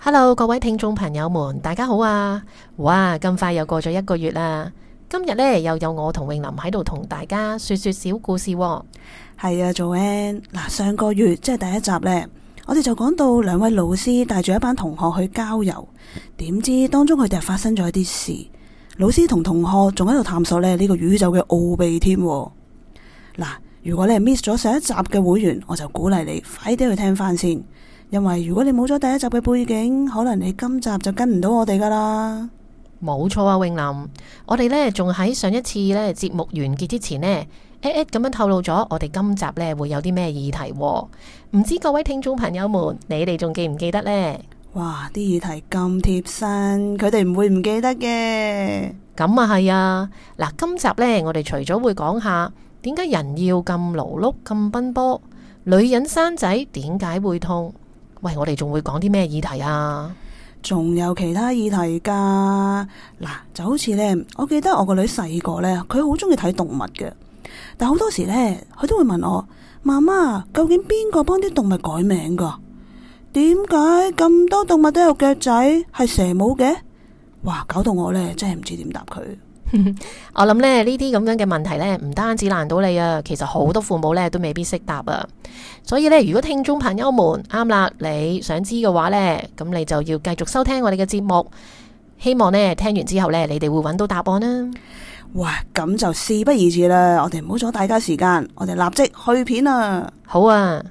Hello，各位聽眾朋友們，大家好啊！哇，咁快又過咗1個月啦。今日呢，又有我同詠琳喺度同大家說說小故事喎。 係啊，Joanne，上個月即係第一集呢，我哋就講到2位老師帶住一班同學去郊遊，點知當中佢哋發生咗一啲事，老師同同學仲喺度探索呢個宇宙嘅奧秘添。嗱，如果你係 miss 咗上一集嘅會員，我就鼓勵你快啲去聽翻先。因為如果你冇咗第一集嘅背景，可能你今集就跟唔到我哋噶啦。 冇錯啊，詠琳，我哋呢仲喺上一次呢節目完結之前呢，咁樣透露咗我哋今集呢會有啲咩議題喎。唔知各位聽眾朋友們，你哋仲記唔記得呢？ 哇，啲議題咁貼身，佢哋唔會唔記得嘅。 咁啊係啊，嗱，今集呢我哋除咗會講下點解人要咁勞碌咁奔波，女人生仔點解會痛？喂，我哋仲會講啲咩議題啊？ 仲有其他議題噶。嗱，就好似呢，我記得我個女細個呢，佢好中意睇動物嘅，但好多時呢，佢都會問我：媽媽，究竟邊個幫啲動物改名噶？點解咁多動物都有腳仔，係蛇冇嘅？哇，搞到我呢，真係唔知點答佢。 我諗呢啲咁樣嘅問題呢，唔單止難到你啊，其實好多父母呢都未必識答啊。所以呢，如果聽眾朋友們啱啦，你想知嘅話呢，咁你就要繼續收聽我哋嘅節目。希望呢聽完之後呢，你哋會揾到答案啦。 哇，咁就事不宜遲啦，我哋唔好阻大家時間，我哋立即去片啊！ 好啊。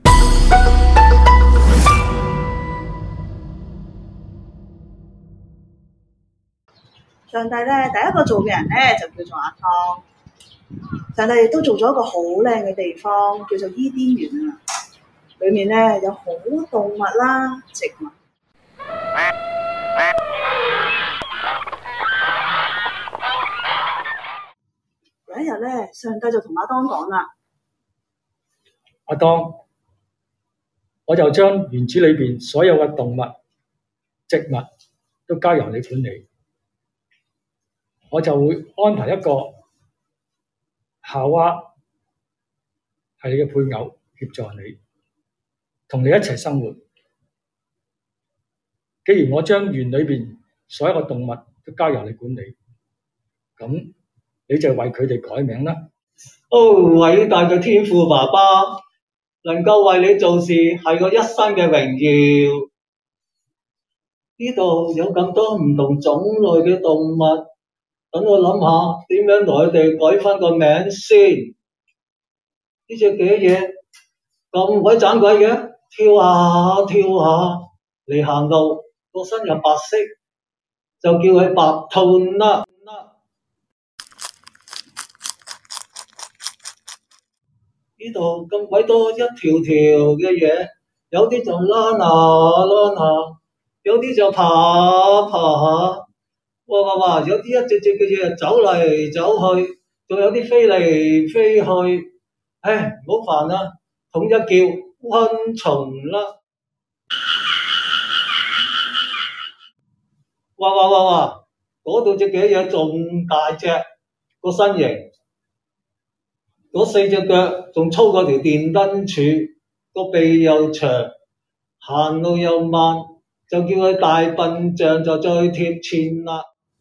上帝咧，第一個做嘅人咧就叫做阿當。上帝亦都做咗一個好靚嘅地方，叫做伊甸園啊。裏面咧有好多動物啦、植物。有一日咧，上帝就同阿當講啦： 阿當，我就將園子裏邊所有嘅動物、植物都交由你管理。我就會安排一個夏娃係你嘅配偶，協助你，同你一齊生活。既然我將園裏邊所有嘅動物都交由你管理，咁你就為佢哋改名啦。 偉大嘅天父爸爸，能夠為你做事係我一生嘅榮耀。呢度有咁多唔同種類嘅動物。等我諗下點樣同佢哋改翻個名先。呢隻嘅嘢咁鬼盞鬼嘅，跳下跳下嚟行路，個身又白色，就叫佢白兔啦。呢度咁鬼多一條條嘅嘢，有啲就躝下躝下，有啲就爬下爬下。哇！有啲一隻隻嘅嘢走嚟走去，仲有啲飛嚟飛去，唉，唔好煩啦，統一叫昆蟲啦。哇！嗰度隻嘅嘢仲大隻個身形，嗰4隻腳仲粗過條電燈柱，個鼻又長，行路又慢，就叫佢大笨象就最貼切啦。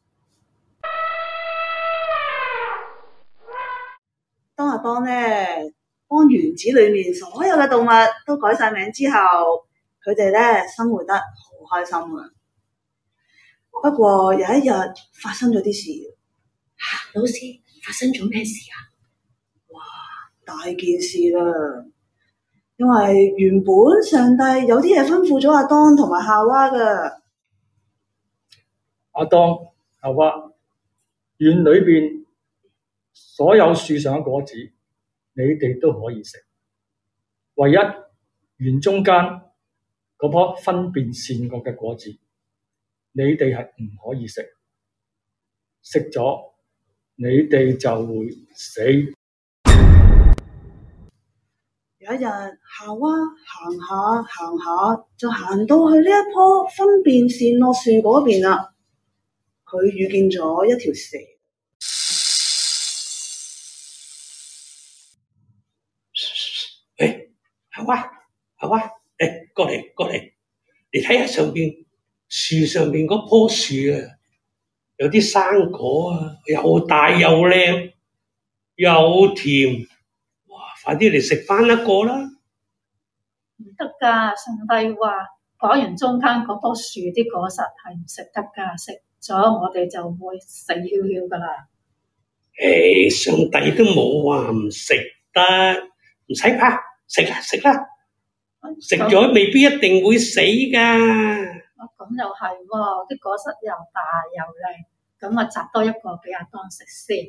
當阿當咧幫園子裏面所有嘅動物都改晒名之後，佢哋咧生活得好開心啊！不過有一日發生咗啲事。 老師，發生咗咩事啊？ 哇，大件事啦！因為原本上帝有啲嘢吩咐咗阿當同埋夏娃噶。 阿當、夏娃，園裏邊所有樹上嘅果子，你哋都可以食。唯一園中間嗰棵分辨善惡嘅果子，你哋係唔可以食。食咗，你哋就會死。 有一日，夏娃行下行下，就行到去呢一棵分辨善惡樹嗰邊啦。佢遇見咗一條蛇。 夏娃，過嚟，你睇下上邊樹上面嗰棵樹啊，有啲生果啊，又大又靚又甜，哇！快啲嚟食返一個啦！ 唔得㗎，上帝話果園中間嗰棵樹啲果實係唔食得㗎，食咗我哋就會死翹翹㗎啦。 上帝都冇話唔食得，唔使怕，食啦食啦，食咗未必一定會死㗎。 咁又係喎，啲果實又大又靚，咁啊摘多一個俾阿當食先。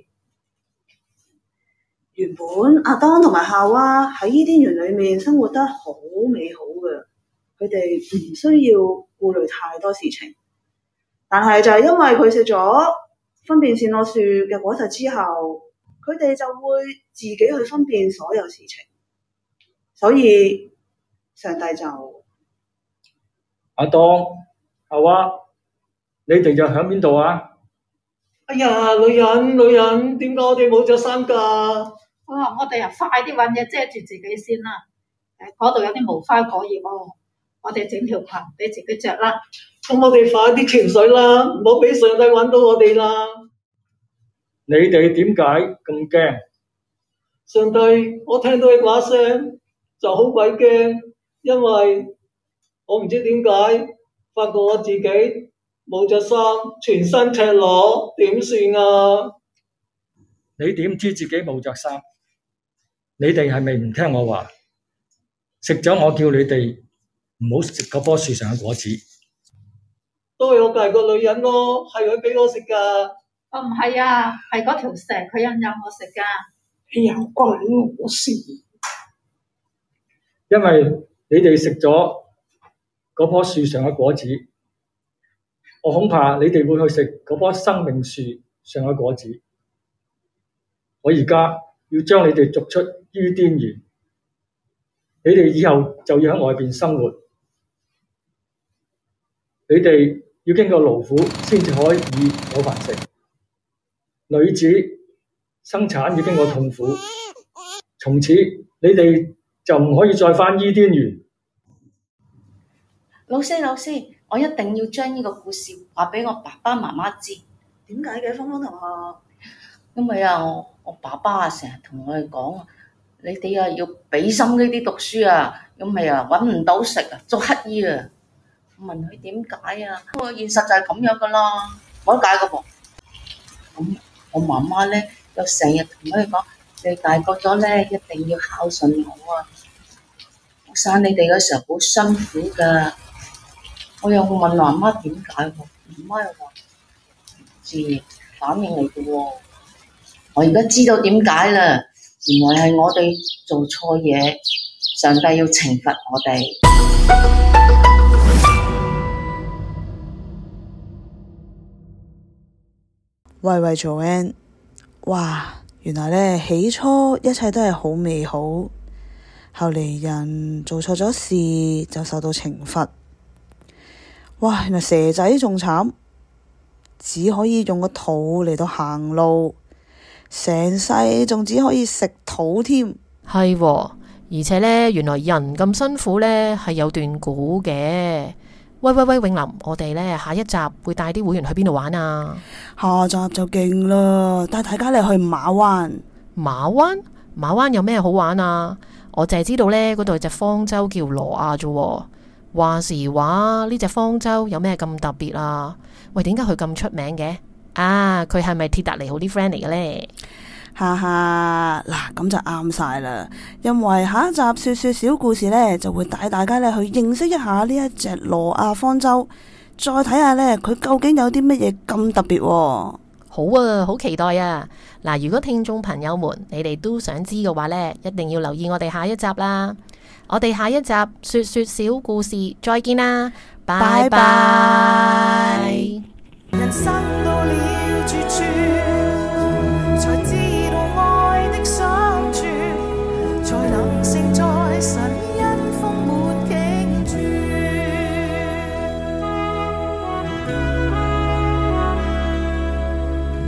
原本亞當同埋夏娃喺伊甸園裏面生活得好美好嘅，佢哋唔需要顧慮太多事情。但係就係因為佢食咗分辨善惡樹嘅果實之後，佢哋就會自己去分辨所有事情，所以上帝就亞當、夏娃，你哋又喺邊度啊？ 哎呀，女人，點解我哋冇着衫㗎？ 我哋快啲揾嘢遮住自己先啦。嗰度有啲無花果葉喎，我哋整條裙俾自己着啦。 咁我哋快啲潛水啦，唔好俾上帝揾到我哋啦。 你哋點解咁驚？ 上帝，我聽到你把聲就好鬼驚，因為我唔知點解，發覺我自己冇着衫，全身赤裸，點算啊？ 你點知自己冇着衫？你哋係咪唔聽我話？食咗我叫你哋唔好食嗰棵樹上嘅果子。 都係我隔離個女人咯，係佢俾我食㗎。 唔係啊，係嗰條蛇佢引誘我食㗎。 哎呀，關我事！ 因為你哋食咗嗰棵樹上嘅果子，我恐怕你哋會去食嗰棵生命樹上嘅果子。我而家要將你哋逐出伊甸園，你哋以後就要喺外邊生活，你哋要經過勞苦先至可以有飯食。女子生產要經過痛苦，從此你哋就唔可以再返伊甸園。 老師，我一定要將呢個故事話俾我爸爸媽媽知。 點解嘅，芳芳同學？ 因為我爸爸成日同我哋講你哋要俾心機啲讀書啊，因為揾唔到食啊，做乞衣啊。我問佢點解啊？現實就係咁樣噶啦，冇得解噶噃。咁我媽媽咧又成日同佢哋講，你大個咗咧一定要孝順我啊！我生你哋嗰時候好辛苦噶。我又問媽媽點解喎？媽媽又話自然反應嚟嘅喎。我而家知道點解啦，原來係我哋做錯嘢，上帝要懲罰我哋。 喂 Joanne， 哇，原來咧起初一切都係好美好，後嚟人做錯咗事就受到懲罰。哇，原來蛇仔仲慘，只可以用個肚嚟到行路，成世仲只可以食土添。 係喎，而且呢，原來人咁辛苦呢係有段古嘅。喂，永林，我哋呢下一集會帶啲會員去邊度玩啊？ 下集就勁啦，帶大家嚟去馬灣。 馬灣有咩好玩啊？我淨係知道呢嗰度有隻方舟叫挪亞啫。話時話呢隻方舟有咩咁特別啊？喂，點解佢咁出名嘅？佢係咪鐵達尼號啲 friend 嚟嘅呢？ 哈哈，嗱，咁就啱晒啦，因為下一集說小故事呢，就會帶大家咧去認識一下呢一隻挪亞方舟，再睇下呢，佢究竟有啲乜嘢咁特別喎。 好啊，好期待啊！嗱，如果聽眾朋友們你哋都想知嘅話呢，一定要留意我哋下一集啦。我哋下一集說小故事再見啦，拜拜。 人生到了絕處